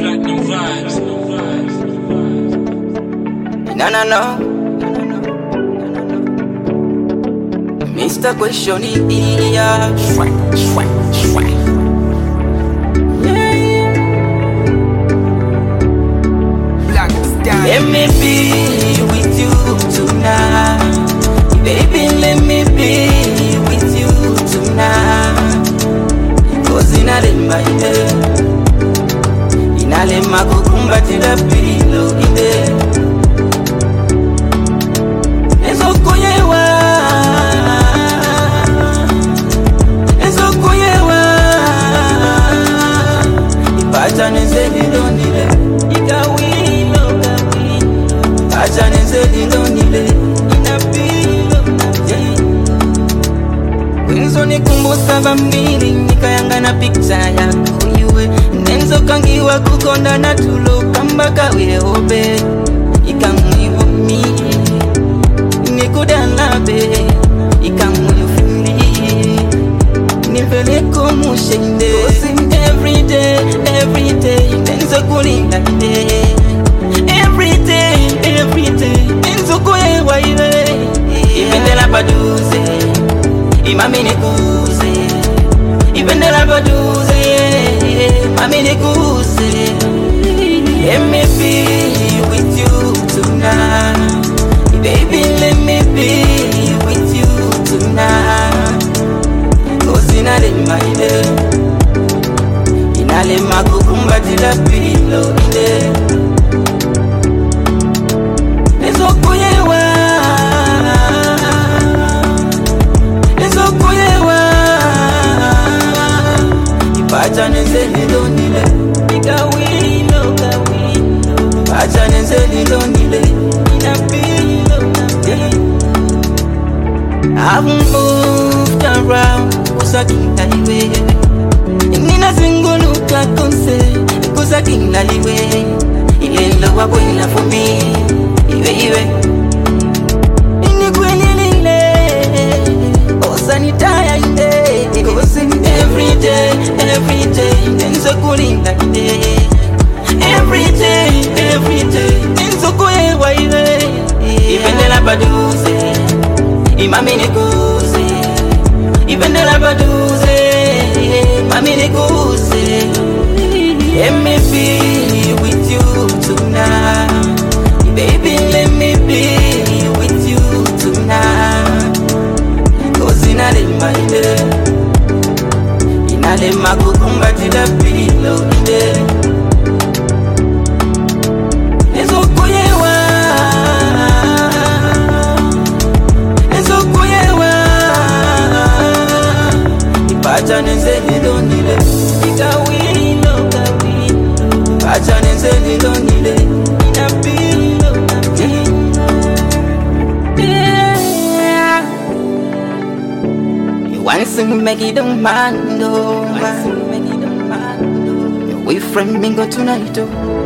Platinum vibes. No. Mr. Question yeah. Black Star. Let me be with you tonight. Baby, let me be with you tonight. Cause inalemba ine inalemba kukumbatira pillow ine ezokuyewa ipacha nezelilonile ikawilo pacha nezelilonile inapilo Winzonikumbusa bambili nikayanga na picture yako iwe nenzo kangiwa kukonda na tulo kambaka weobe ikamwiwa mi nikudalabe ikamwifuni nipeleko mushende every day nenzo kulinda ide every day nenzo kuewa iwe ipendela paduze Mami nikuze, ipendela paduze, mami nikuze. Let me be with you tonight, baby. Let me be with you tonight. Cause inalemba inalemba kukumbatira pillow ide. Ezokuyewa. Pacha nezelilonile ikawilo pacha nezelilonile inapilo I've moved around kusakila iwe nina zinguluka konse kusakila iwe ilelo wakwela for me iwe inikwenilile osanitaya inde cause every day nenzo kulinda ide every day nenzo kuewa ide ipendela paduze imami nikuze ipendela paduze mami nikuze let me be with you tonight baby let me be with you tonight cause inalemba ide inalemba kukumbatira pillow ide ezokuyewa ipacha nezelilonile ikawilo pacha nezelilonile inapilo Once you make it a man, we friend me go tonight.